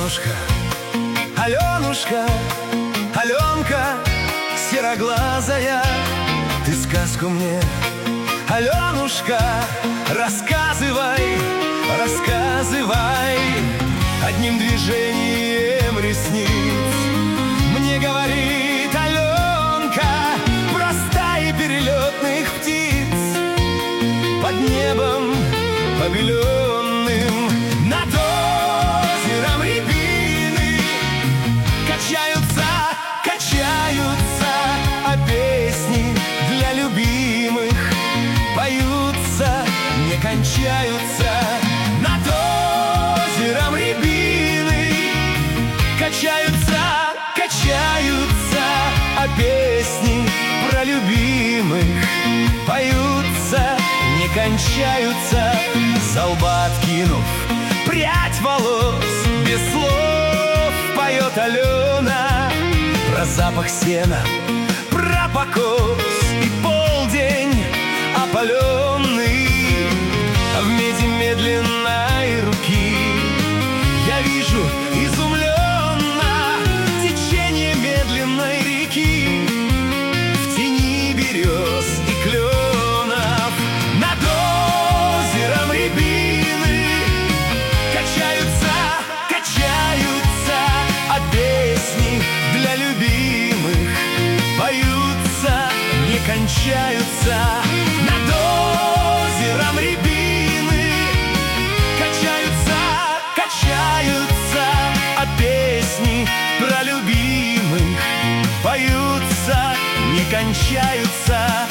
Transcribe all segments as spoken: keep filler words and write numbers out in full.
Аленушка, Аленушка, Аленка сероглазая, ты сказку мне, Аленушка, рассказывай, рассказывай. Одним движением ресниц мне говорит Аленка про стаи перелетных птиц под небом побеленным. Над озером рябины качаются, качаются, а песни для любимых поются, не кончаются. Над озером рябины качаются, качаются, а песни про любимых поются, не кончаются. За лба откинув прядь волос, без слов поет Алена про запах сена, про покос и полдень опаленный. А в меди медленной руки я вижу изумленно течение медленной реки в тени берез и кленов. Над озером рябины качаются, качаются, а песни для любимых поются, не кончаются. Над озером рябины качаются, качаются, а песни про любимых поются, не кончаются.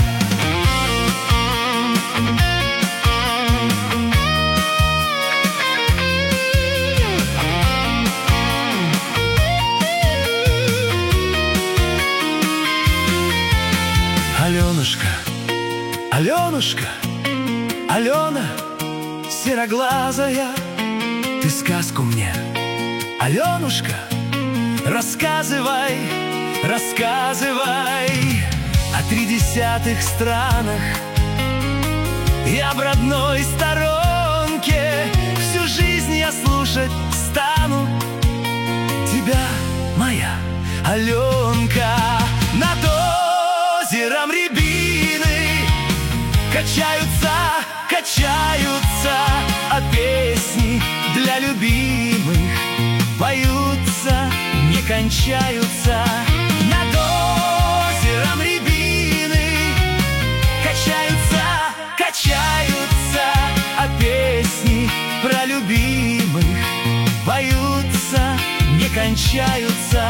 Аленушка, Аленушка, Алена сероглазая, ты сказку мне, Аленушка, рассказывай, рассказывай. О тридесятых странах и об родной сторонке всю жизнь я слушать стану тебя, моя Аленка. Над озером рябины качаются, качаются, а песни для любимых поются, не кончаются. Над озером рябины качаются, качаются, а песни про любимых поются, не кончаются.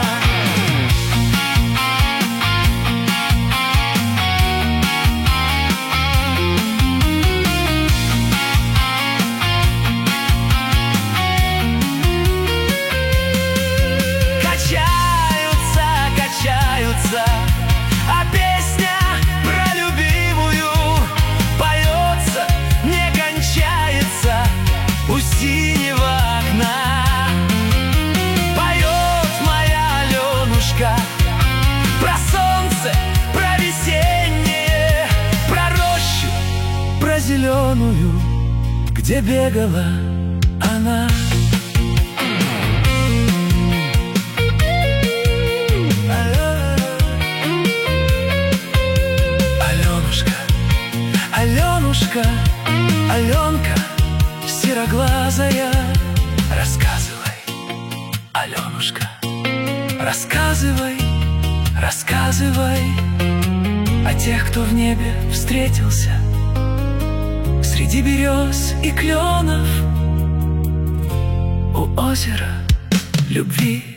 А песня про любимую поется, не кончается у синего окна. Поет моя Аленушка про солнце, про весеннее, про рощу, про зеленую, где бегала она. Аленушка, Аленка сероглазая, рассказывай, Аленушка, рассказывай, рассказывай о тех, кто в небе встретился среди берез и кленов у озера любви.